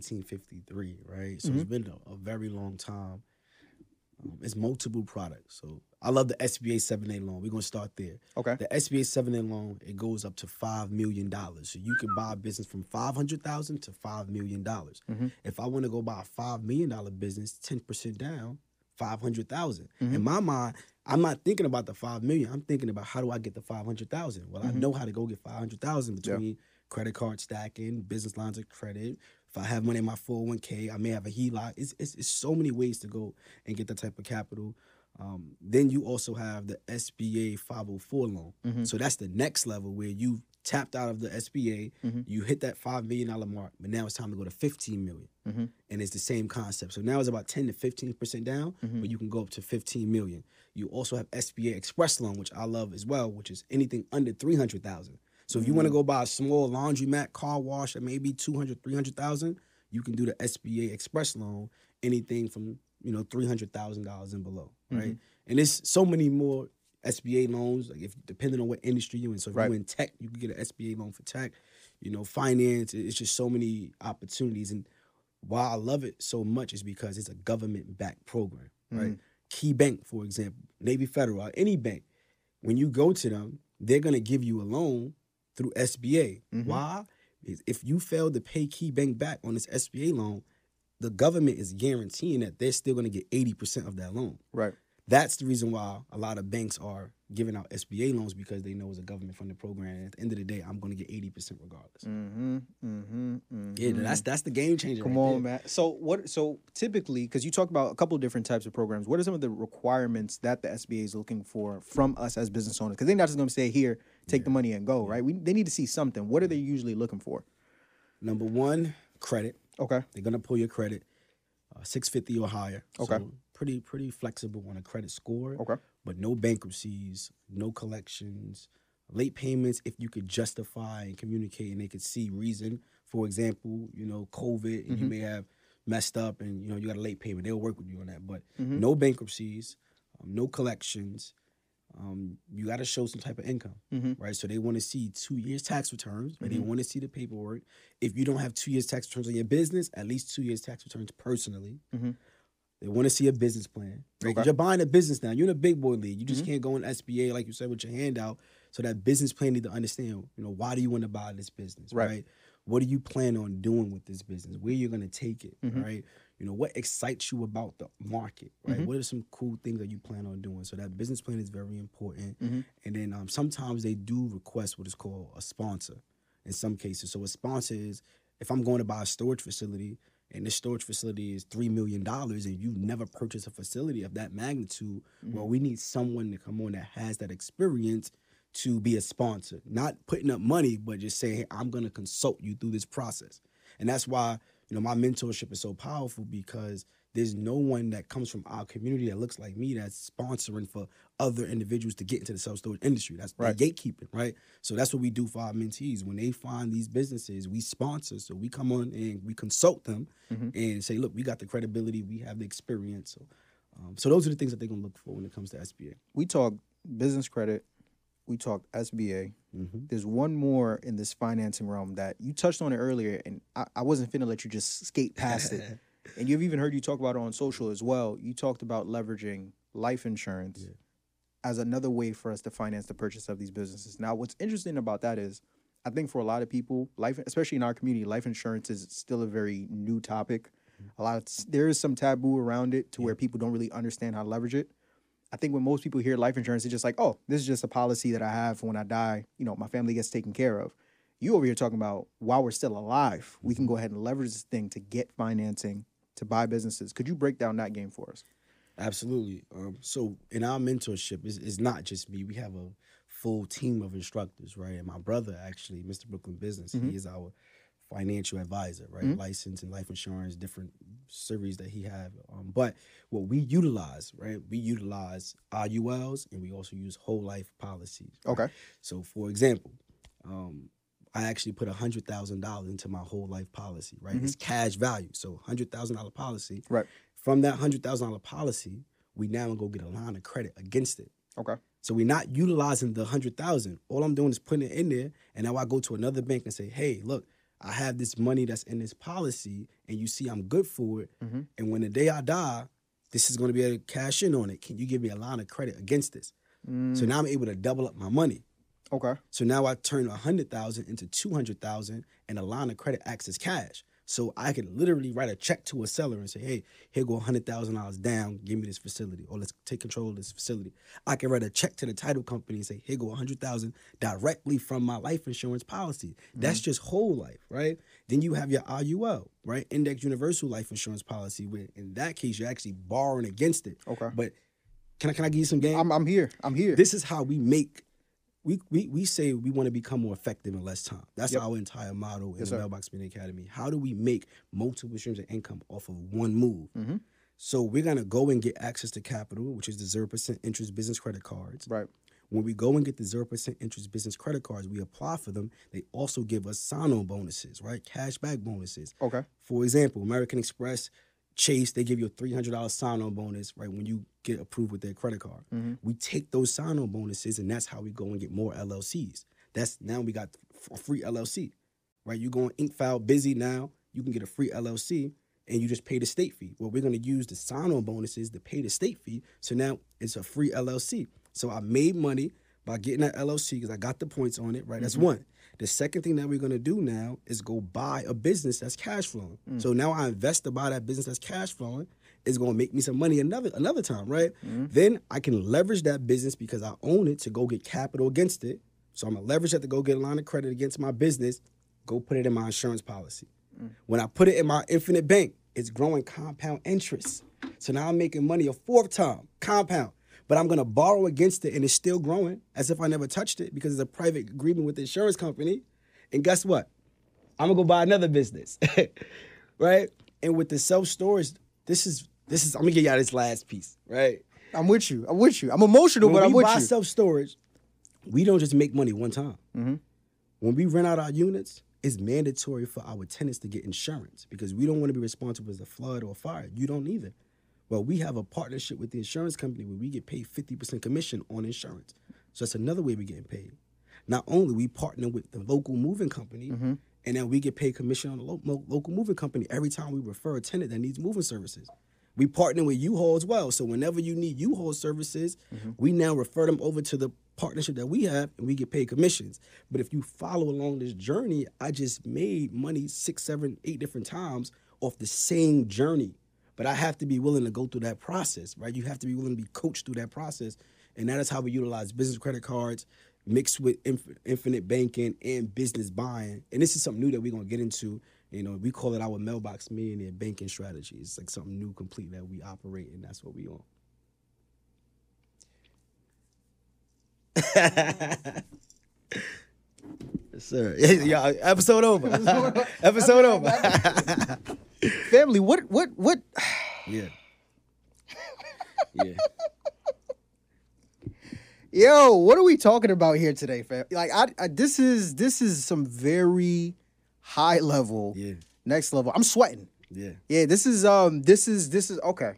1953, right? So it's been a very long time. It's multiple products. So I love the SBA 7A loan. We're going to start there. Okay. The SBA 7A loan, it goes up to $5 million. So you can buy a business from $500,000 to $5 million. If I want to go buy a $5 million business, 10% down, $500,000. In my mind, I'm not thinking about the $5 million. I'm thinking about how do I get the $500,000? Well, I know how to go get $500,000 between credit card stacking, business lines of credit. If I have money in my 401k, I may have a HELOC. It's so many ways to go and get that type of capital. Then you also have the SBA 504 loan. So that's the next level where you tapped out of the SBA, you hit that $5 million mark, but now it's time to go to $15 million. And it's the same concept. So now it's about 10 to 15% down, but you can go up to $15 million. You also have SBA Express loan, which I love as well, which is anything under $300,000. So if you want to go buy a small laundromat, car wash, at maybe $200,000, $300,000, you can do the SBA Express loan, anything from $300,000 and below, right? And there's so many more SBA loans, like if depending on what industry you're in. So if you're in tech, you can get an SBA loan for tech. Finance. It's just so many opportunities. And why I love it so much is because it's a government-backed program, right? Key Bank, for example, Navy Federal, any bank, when you go to them, they're going to give you a loan through SBA. Why? If you fail to pay Key Bank back on this SBA loan, the government is guaranteeing that they're still going to get 80% of that loan. Right. That's the reason why a lot of banks are giving out SBA loans, because they know it's a government-funded program. And at the end of the day, I'm going to get 80% regardless. Yeah, that's the game changer. Come on, man. So typically, because you talk about a couple of different types of programs, what are some of the requirements that the SBA is looking for from us as business owners? Because they're not just going to say, here, take the money and go, right? They need to see something. What are they usually looking for? Number one, credit. Okay. They're going to pull your credit, 650 or higher. Okay. So pretty flexible on a credit score. Okay. But no bankruptcies, no collections, late payments if you could justify and communicate and they could see reason For example, COVID, and you may have messed up and, you got a late payment. They'll work with you on that. But no bankruptcies, no collections. You got to show some type of income, right? So they want to see 2 years tax returns, right? They want to see the paperwork. If you don't have 2 years tax returns on your business, at least 2 years tax returns personally. They want to see a business plan, right? Because you're buying a business now. You're in a big boy league. You just can't go in SBA, like you said, with your hand out. So that business plan need to understand, why do you want to buy this business, right? What do you plan on doing with this business? Where you're going to take it, right? What excites you about the market, right? What are some cool things that you plan on doing? So that business plan is very important. And then sometimes they do request what is called a sponsor in some cases. So a sponsor is, if I'm going to buy a storage facility, and this storage facility is $3 million and you never purchased a facility of that magnitude, well, we need someone to come on that has that experience to be a sponsor. Not putting up money, but just saying, hey, I'm going to consult you through this process. And that's why, my mentorship is so powerful, because there's no one that comes from our community that looks like me that's sponsoring for other individuals to get into the self-storage industry. That's the gatekeeping, right? So that's what we do for our mentees. When they find these businesses, we sponsor. So we come on and we consult them and say, look, we got the credibility, we have the experience. So those are the things that they're going to look for when it comes to SBA. We talk business credit. We talked SBA. There's one more in this financing realm that you touched on it earlier, and I wasn't finna let you just skate past it. And you've even heard you talk about it on social as well. You talked about leveraging life insurance as another way for us to finance the purchase of these businesses. Now, what's interesting about that is, I think for a lot of people, especially in our community, life insurance is still a very new topic. There is some taboo around it to where people don't really understand how to leverage it. I think when most people hear life insurance, it's just like, oh, this is just a policy that I have for when I die. My family gets taken care of. You over here talking about, while we're still alive, we can go ahead and leverage this thing to get financing to buy businesses. Could you break down that game for us? Absolutely. So in our mentorship, it's not just me. We have a full team of instructors, right? And my brother, actually, Mr. Brooklyn Business, he is our financial advisor, right? License and life insurance, different series that he have. But what we utilize, right? We utilize IULs, and we also use whole life policies. Right? Okay. So for example, I actually put $100,000 into my whole life policy, right? It's cash value. So $100,000 policy. Right. From that $100,000 policy, we now go get a line of credit against it. Okay. So we're not utilizing the $100,000. All I'm doing is putting it in there, and now I go to another bank and say, hey, look, I have this money that's in this policy, and you see I'm good for it. And when the day I die, this is going to be able to cash in on it. Can you give me a line of credit against this? So now I'm able to double up my money. Okay. So now I turn $100,000 into $200,000, and a line of credit acts as cash. So I could literally write a check to a seller and say, hey, here go $100,000 down, give me this facility, or let's take control of this facility. I can write a check to the title company and say, here go $100,000 directly from my life insurance policy. That's just whole life, right? Then you have your IUL, right? Index Universal Life Insurance Policy, where in that case, you're actually borrowing against it. Okay. But can I give you some game? I'm here. This is how we make. We say we want to become more effective in less time. That's our entire motto in the Mailbox Media Academy. How do we make multiple streams of income off of one move? So we're going to go and get access to capital, which is the 0% interest business credit cards. Right. When we go and get the 0% interest business credit cards, we apply for them. They also give us sign-on bonuses, right? Cashback bonuses. Okay. For example, American Express, Chase, they give you a $300 sign-on bonus, right, when you get approved with their credit card. We take those sign-on bonuses, and that's how we go and get more LLCs. Now we got a free LLC, right? You go on InkFile Busy now, you can get a free LLC, and you just pay the state fee. Well, we're going to use the sign-on bonuses to pay the state fee, so now it's a free LLC. So I made money by getting that LLC because I got the points on it, right? That's one. The second thing that we're going to do now is go buy a business that's cash flowing. So now I invest to buy that business that's cash flowing. It's going to make me some money another time, right? Then I can leverage that business because I own it to go get capital against it. So I'm going to leverage that to go get a line of credit against my business, go put it in my insurance policy. When I put it in my infinite bank, it's growing compound interest. So now I'm making money a fourth time, compound. But I'm going to borrow against it, and it's still growing as if I never touched it because it's a private agreement with the insurance company. And guess what? I'm going to go buy another business, right? And with the self-storage, this is. I'm going to give y'all this last piece, right? I'm with you. I'm emotional, but I'm with you. When we buy self-storage, we don't just make money one time. When we rent out our units, it's mandatory for our tenants to get insurance because we don't want to be responsible as a flood or fire. You don't either. Well, we have a partnership with the insurance company where we get paid 50% commission on insurance. So that's another way we're getting paid. Not only we partner with the local moving company, and then we get paid commission on the local moving company every time we refer a tenant that needs moving services. We partner with U-Haul as well. So whenever you need U-Haul services, we now refer them over to the partnership that we have, and we get paid commissions. But if you follow along this journey, I just made money 6, 7, 8 different times off the same journey. But I have to be willing to go through that process, right? You have to be willing to be coached through that process. And that is how we utilize business credit cards mixed with infinite banking and business buying. And this is something new that we're going to get into. You know, we call it our mailbox millionaire banking strategy. It's like something new, complete that we operate, and that's what we on. Yes, sir. Yeah, episode over. Episode over. Family, what? Yeah. Yeah. Yo, what are we talking about here today, fam? Like, this is some very high level, next level. I'm sweating. Yeah. This is okay.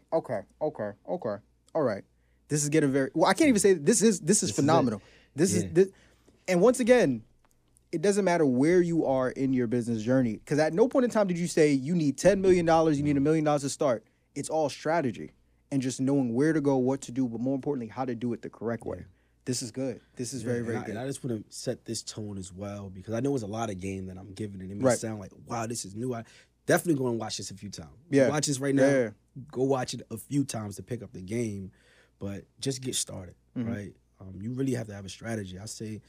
All right. This is getting very well. I can't even say this is phenomenal. This is and once again, it doesn't matter where you are in your business journey, because at no point in time did you say you need $10 million, you need $1 million to start. It's all strategy and just knowing where to go, what to do, but more importantly, how to do it the correct way. This is good. This is very, very good. And I just want to set this tone as well, because I know it's a lot of game that I'm giving it. It may sound like, wow, this is new. I definitely going to watch this a few times. Watch this right now. Go watch it a few times to pick up the game, but just get started, right? You really have to have a strategy. I say,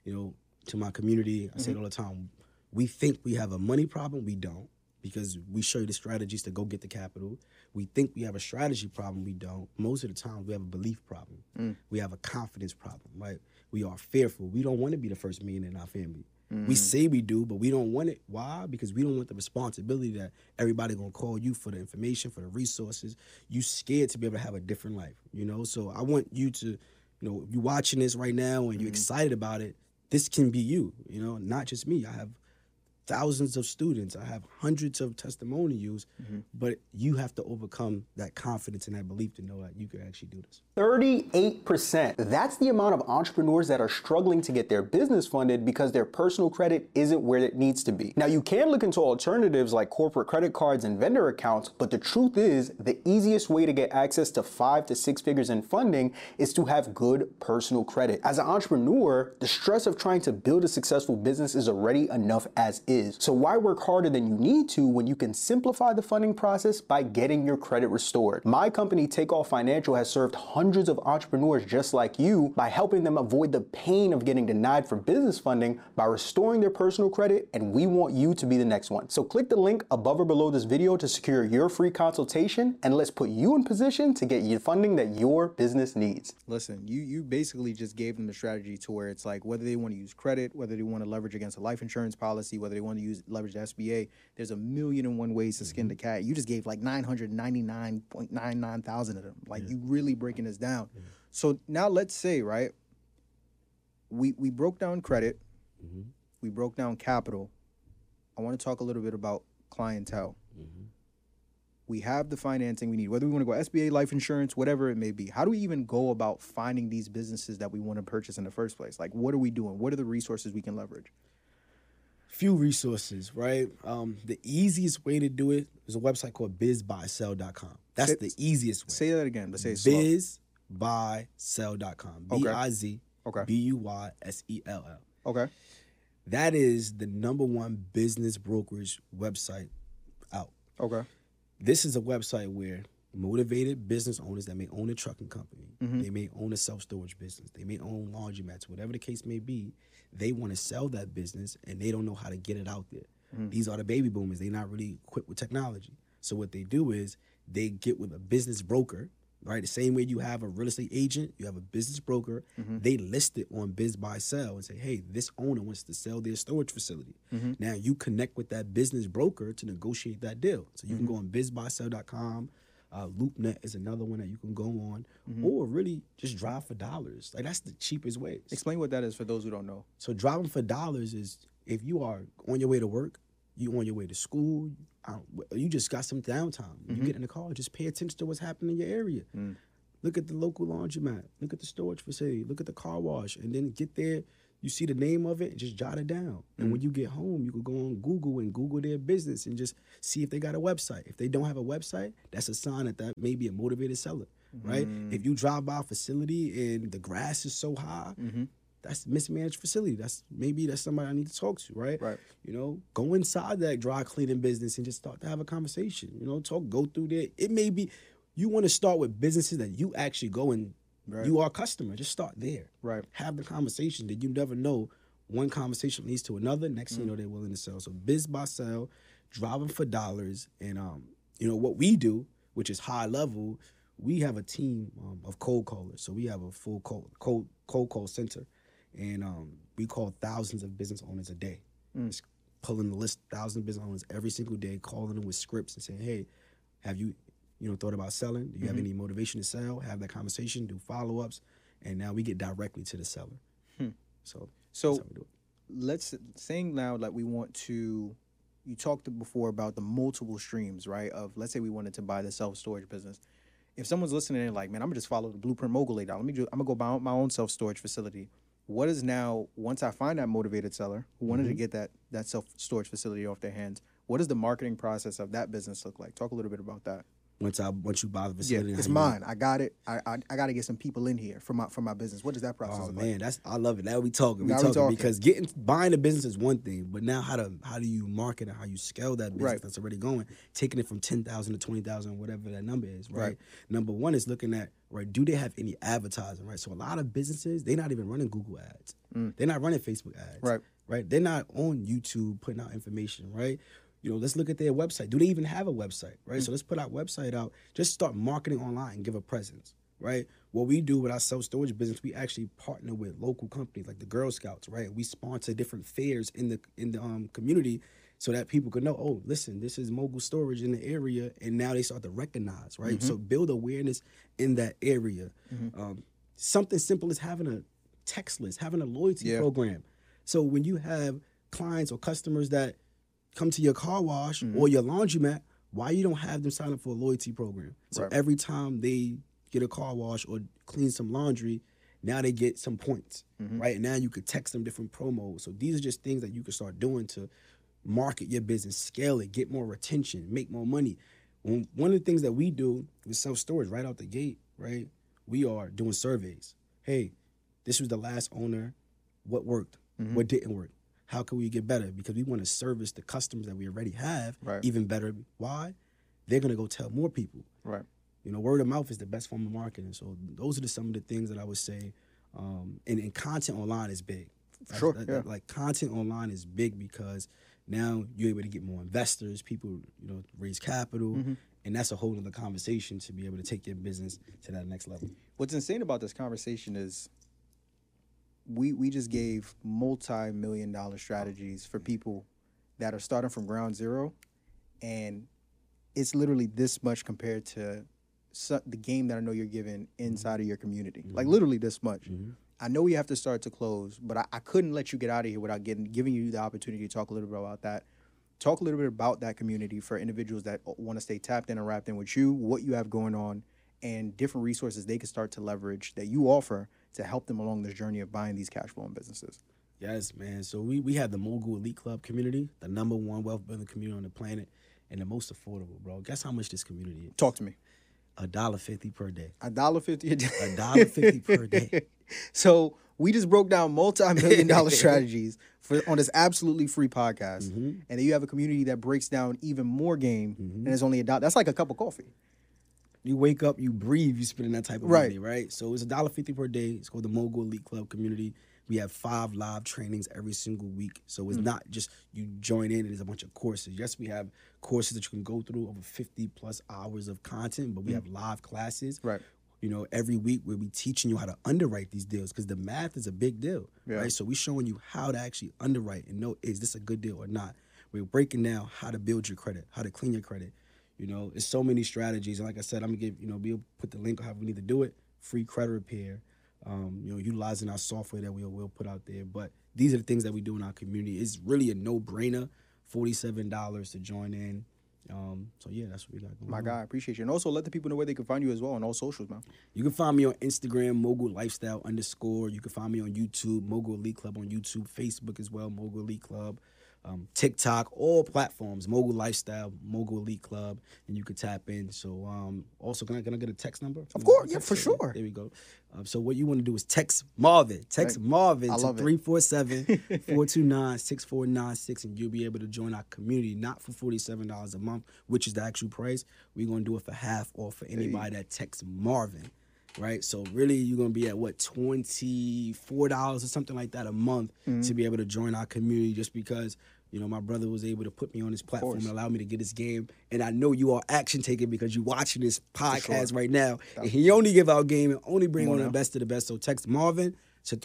to my community, I say it all the time, we think we have a money problem. We don't, because we show you the strategies to go get the capital. We think we have a strategy problem. We don't. Most of the time, we have a belief problem. We have a confidence problem, right? We are fearful. We don't want to be the first millionaire in our family. We say we do, but we don't want it. Why? Because we don't want the responsibility that everybody going to call you for the information, for the resources. You scared to be able to have a different life, So I want you to, if you're watching this right now and you're excited about it, this can be you, not just me. I have thousands of students. I have hundreds of testimonials, but you have to overcome that confidence and that belief to know that you can actually do this. 38%. That's the amount of entrepreneurs that are struggling to get their business funded because their personal credit isn't where it needs to be. Now, you can look into alternatives like corporate credit cards and vendor accounts, but the truth is the easiest way to get access to 5 to 6 figures in funding is to have good personal credit. As an entrepreneur, the stress of trying to build a successful business is already enough as is. So why work harder than you need to when you can simplify the funding process by getting your credit restored? My company, Takeoff Financial, has served hundreds of entrepreneurs just like you by helping them avoid the pain of getting denied for business funding by restoring their personal credit, and we want you to be the next one. So click the link above or below this video to secure your free consultation, and let's put you in position to get you funding that your business needs. Listen, you basically just gave them the strategy to where it's like whether they want to use credit, whether they want to leverage against a life insurance policy, whether they want to leverage the SBA. There's 1,000,001 ways to skin the cat. You just gave like 999.99 thousand of them. Like you really breaking this down. So now let's say, right, we broke down credit, we broke down capital. I want to talk a little bit about clientele. We have the financing we need, whether we want to go SBA, life insurance, whatever it may be. How do we even go about finding these businesses that we want to purchase in the first place? Like, what are we doing? What are the resources we can leverage? Few resources, right? The easiest way to do it is a website called bizbuysell.com. That's the easiest way. Say that again. Let's say it slow. Bizbuysell.com. BIZBUYSELL. Okay. That is the #1 business brokerage website out. Okay. This is a website where motivated business owners that may own a trucking company, they may own a self-storage business, they may own laundromats, whatever the case may be, they want to sell that business and they don't know how to get it out there. These are the baby boomers. They're not really equipped with technology. So what they do is they get with a business broker, right? The same way you have a real estate agent, you have a business broker. They list it on BizBuySell and say, hey, this owner wants to sell their storage facility. Now you connect with that business broker to negotiate that deal. So you can go on bizbuysell.com. LoopNet is another one that you can go on, or really just drive for dollars. Like that's the cheapest way. Explain what that is for those who don't know. So driving for dollars is if you are on your way to work, you on your way to school, you just got some downtime. You get in the car, just pay attention to what's happening in your area. Look at the local laundromat. Look at the storage facility. Look at the car wash. And then get there, you see the name of it, and just jot it down. And when you get home, you can go on Google and Google their business and just see if they got a website. If they don't have a website, that's a sign that may be a motivated seller, right? If you drive by a facility and the grass is so high, that's a mismanaged facility. That's somebody I need to talk to, right? Right. You know, go inside that dry cleaning business and just start to have a conversation. You know, go through there. It may be you want to start with businesses that you actually go and you are a customer. Just start there. Right. Have the conversation that you never know. One conversation leads to another. Next thing you know, they're willing to sell. So biz by sell, driving for dollars, and you know what we do, which is high level. We have a team of cold callers. So we have a full cold call center. And we call thousands of business owners a day. Just pulling the list, thousands of business owners every single day, calling them with scripts and saying, hey, have you thought about selling? Do you have any motivation to sell? Have that conversation, do follow-ups, and now we get directly to the seller. So that's how we do it. Let's saying now that we want to, you talked before about the multiple streams, right? Of let's say we wanted to buy the self-storage business. If someone's listening and like, man, I'm gonna just follow the Blueprint Mogul laid out. I'm gonna go buy my own self-storage facility. What is now, once I find that motivated seller who wanted to get that self-storage facility off their hands, what does the marketing process of that business look like? Talk a little bit about that. Once you buy the facility, it's mine. I got it. I got to get some people in here for my business. What does that process look like? Man, I love it. Now we talking. Now we talking because buying a business is one thing, but now how do you market and how you scale that business that's already going, taking it from 10,000 to 20,000, whatever that number is, right? Number one is looking at, right, do they have any advertising, right? So a lot of businesses, they're not even running Google ads. They're not running Facebook ads, right? They're not on YouTube putting out information, right? You know, let's look at their website. Do they even have a website, right? So let's put our website out. Just start marketing online and give a presence, right? What we do with our self-storage business, we actually partner with local companies like the Girl Scouts, right? We sponsor different fairs in the community so that people can know, oh, listen, this is Mogul Storage in the area, and now they start to recognize, right? So build awareness in that area. Something simple as having a text list, having a loyalty program. So when you have clients or customers that come to your car wash or your laundromat, why you don't have them sign up for a loyalty program? So every time they get a car wash or clean some laundry, now they get some points, right? And now you could text them different promos. So these are just things that you can start doing to market your business, scale it, get more retention, make more money. One of the things that we do with self-storage right out the gate, right? We are doing surveys. Hey, this was the last owner. What worked? What didn't work? How can we get better? Because we want to service the customers that we already have even better. Why? They're going to go tell more people. Right. You know, word of mouth is the best form of marketing. So those are some of the things that I would say. And content online is big. Like content online is big because now you're able to get more investors, people, you know, raise capital. And that's a whole other conversation to be able to take your business to that next level. What's insane about this conversation is we just gave multi-million-dollar strategies for people that are starting from ground zero, and it's literally this much compared to the game that I know you're giving inside of your community. Like literally this much. I know you have to start to close, but I couldn't let you get out of here without giving you the opportunity to talk a little bit about that. Talk a little bit about that community for individuals that want to stay tapped in and wrapped in with you, what you have going on, and different resources they can start to leverage that you offer to help them along this journey of buying these cash flowing businesses. Yes, man. So we have the Mogul Elite Club community, the #1 wealth building community on the planet, and the most affordable, bro. Guess how much this community is? Talk to me. $1.50 per day. $1.50 a day. $1.50 per day. So we just broke down multi-million-dollar strategies on this absolutely free podcast, and then you have a community that breaks down even more game, and it's only $1. That's like a cup of coffee. You wake up, you breathe, you spending that type of money, right? So it's $1.50 per day. It's called the Mogul Elite Club community. We have 5 live trainings every single week. So it's not just you join in and there's a bunch of courses. Yes, we have courses that you can go through over 50 plus hours of content, but we have live classes. Right. You know, every week we'll be teaching you how to underwrite these deals because the math is a big deal, right? So we're showing you how to actually underwrite and know, is this a good deal or not? We're breaking down how to build your credit, how to clean your credit. You know, it's so many strategies. And like I said, I'm going to be able to put the link on how we need to do it. Free credit repair, you know, utilizing our software that we'll put out there. But these are the things that we do in our community. It's really a no-brainer, $47 to join in. So yeah, that's what we got going My on. guy, I appreciate you. And also let the people know where they can find you as well on all socials, man. You can find me on Instagram, Mogul Lifestyle _. You can find me on YouTube, Mogul Elite Club on YouTube, Facebook as well, Mogul Elite Club, TikTok, all platforms, Mogul Lifestyle, Mogul Elite Club, and you can tap in. So also, can I get a text number? Of course, yeah, for sure. There we go. So what you want to do is text Marvin. Text Marvin I to love it. 347-429-6496, and you'll be able to join our community, not for $47 a month, which is the actual price. We're going to do it for half off for anybody that texts Marvin, right? So really, you're going to be at, what, $24 or something like that a month to be able to join our community, just because, you know, my brother was able to put me on his platform and allow me to get his game. And I know you are action taking because you're watching this podcast right now. And he only give out game and only bring on the best of the best. So text Marvin to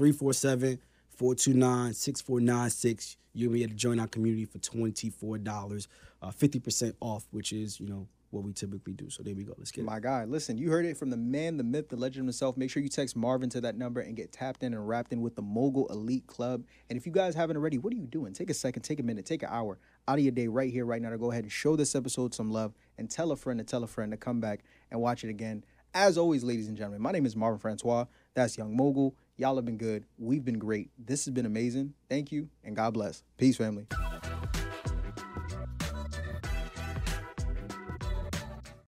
347-429-6496. You'll be able to join our community for $24, 50% off, which is, you know, what we typically do. So there we go. Let's get it. My guy, listen, you heard it from the man, the myth, the legend himself. Make sure you text Marvin to that number and get tapped in and wrapped in with the Mogul Elite Club. And if you guys haven't already, what are you doing? Take a second, take a minute, take an hour out of your day right here, right now to go ahead and show this episode some love and tell a friend to come back and watch it again. As always, ladies and gentlemen, my name is Marvin Francois. That's Young Mogul. Y'all have been good. We've been great. This has been amazing. Thank you, and God bless. Peace, family.